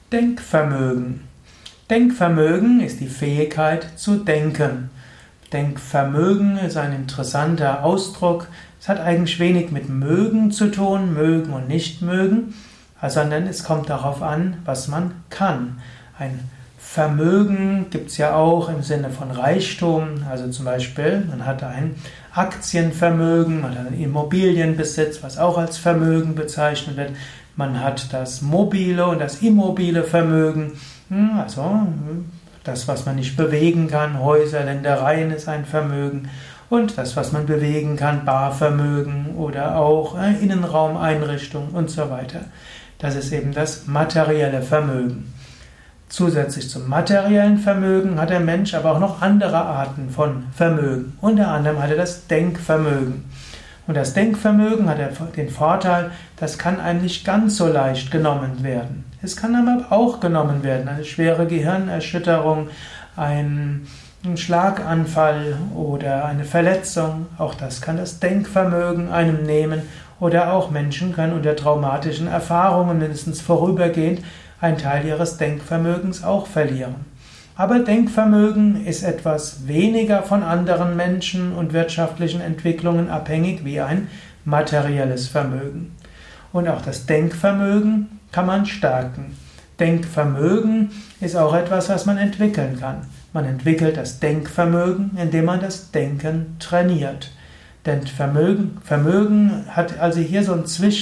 Denkvermögen. Denkvermögen ist die Fähigkeit zu denken. Denkvermögen ist ein interessanter Ausdruck. Es hat eigentlich wenig mit mögen zu tun, mögen und nicht mögen, sondern es kommt darauf an, was man kann. Ein Vermögen gibt es ja auch im Sinne von Reichtum, also zum Beispiel, man hat ein Aktienvermögen, man hat einen Immobilienbesitz, was auch als Vermögen bezeichnet wird. Man hat das mobile und das immobile Vermögen, also das, was man nicht bewegen kann, Häuser, Ländereien ist ein Vermögen und das, was man bewegen kann, Barvermögen oder auch Innenraumeinrichtungen und so weiter. Das ist eben das materielle Vermögen. Zusätzlich zum materiellen Vermögen hat der Mensch aber auch noch andere Arten von Vermögen. Unter anderem hat er das Denkvermögen. Und das Denkvermögen hat den Vorteil, das kann einem nicht ganz so leicht genommen werden. Es kann aber auch genommen werden. Eine schwere Gehirnerschütterung, ein Schlaganfall oder eine Verletzung. Auch das kann das Denkvermögen einem nehmen. Oder auch Menschen können unter traumatischen Erfahrungen mindestens vorübergehend einen Teil ihres Denkvermögens auch verlieren. Aber Denkvermögen ist etwas weniger von anderen Menschen und wirtschaftlichen Entwicklungen abhängig wie ein materielles Vermögen. Und auch das Denkvermögen kann man stärken. Denkvermögen ist auch etwas, was man entwickeln kann. Man entwickelt das Denkvermögen, indem man das Denken trainiert. Denn Vermögen hat also hier so einen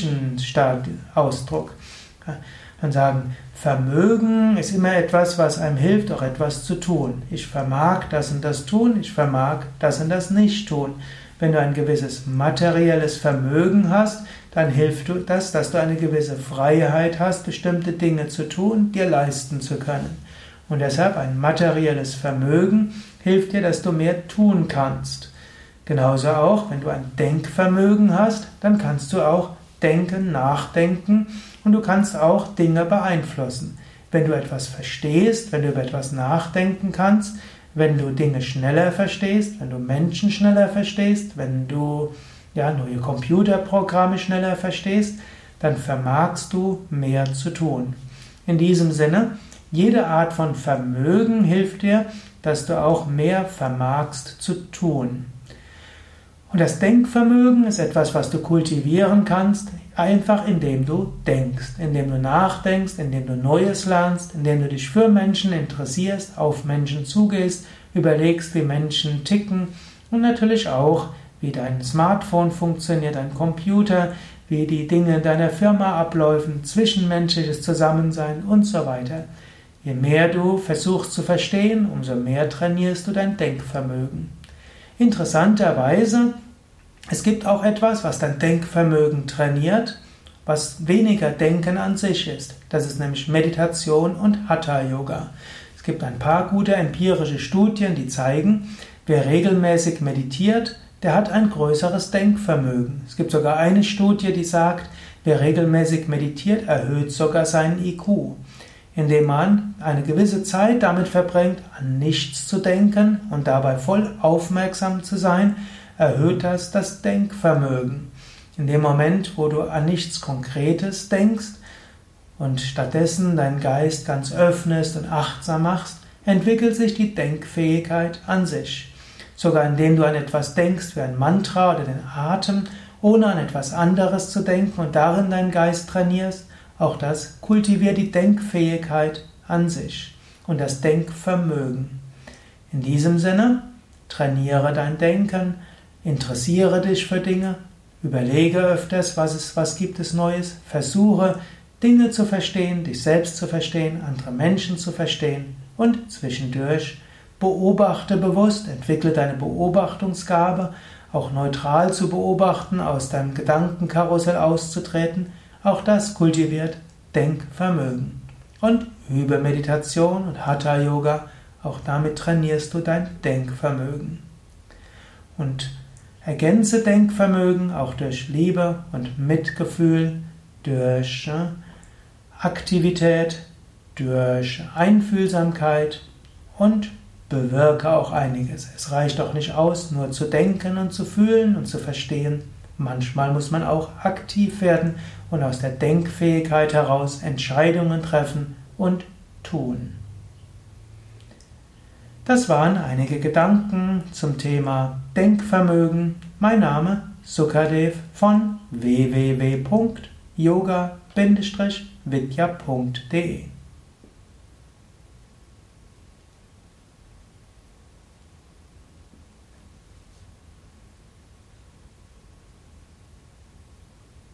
Zwischenausdruck. Man sagen, Vermögen ist immer etwas, was einem hilft, auch etwas zu tun. Ich vermag das und das tun, ich vermag das und das nicht tun. Wenn du ein gewisses materielles Vermögen hast, dann hilft dir das, dass du eine gewisse Freiheit hast, bestimmte Dinge zu tun, dir leisten zu können. Und deshalb ein materielles Vermögen hilft dir, dass du mehr tun kannst. Genauso auch, wenn du ein Denkvermögen hast, dann kannst du auch denken, nachdenken und du kannst auch Dinge beeinflussen. Wenn du etwas verstehst, wenn du über etwas nachdenken kannst, wenn du Dinge schneller verstehst, wenn du Menschen schneller verstehst, wenn du neue Computerprogramme schneller verstehst, dann vermagst du mehr zu tun. In diesem Sinne, jede Art von Vermögen hilft dir, dass du auch mehr vermagst zu tun. Und das Denkvermögen ist etwas, was du kultivieren kannst, einfach indem du denkst, indem du nachdenkst, indem du Neues lernst, indem du dich für Menschen interessierst, auf Menschen zugehst, überlegst, wie Menschen ticken und natürlich auch, wie dein Smartphone funktioniert, dein Computer, wie die Dinge in deiner Firma abläufen, zwischenmenschliches Zusammensein und so weiter. Je mehr du versuchst zu verstehen, umso mehr trainierst du dein Denkvermögen. Interessanterweise, es gibt auch etwas, was dein Denkvermögen trainiert, was weniger Denken an sich ist. Das ist nämlich Meditation und Hatha-Yoga. Es gibt ein paar gute empirische Studien, die zeigen, wer regelmäßig meditiert, der hat ein größeres Denkvermögen. Es gibt sogar eine Studie, die sagt, wer regelmäßig meditiert, erhöht sogar seinen IQ. Indem man eine gewisse Zeit damit verbringt, an nichts zu denken und dabei voll aufmerksam zu sein, erhöht das Denkvermögen. In dem Moment, wo du an nichts Konkretes denkst und stattdessen deinen Geist ganz öffnest und achtsam machst, entwickelt sich die Denkfähigkeit an sich. Sogar indem du an etwas denkst wie ein Mantra oder den Atem, ohne an etwas anderes zu denken und darin deinen Geist trainierst, auch das kultiviert die Denkfähigkeit an sich und das Denkvermögen. In diesem Sinne, trainiere dein Denken, interessiere dich für Dinge, überlege öfters, was gibt es Neues, versuche Dinge zu verstehen, dich selbst zu verstehen, andere Menschen zu verstehen und zwischendurch beobachte bewusst, entwickle deine Beobachtungsgabe, auch neutral zu beobachten, aus deinem Gedankenkarussell auszutreten. Auch das kultiviert Denkvermögen. Und übe Meditation und Hatha-Yoga, auch damit trainierst du dein Denkvermögen. Und ergänze Denkvermögen auch durch Liebe und Mitgefühl, durch Aktivität, durch Einfühlsamkeit und bewirke auch einiges. Es reicht auch nicht aus, nur zu denken und zu fühlen und zu verstehen. Manchmal muss man auch aktiv werden und aus der Denkfähigkeit heraus Entscheidungen treffen und Tun. Das waren einige Gedanken zum Thema Denkvermögen. Mein Name Sukadev von www.yoga-vidya.de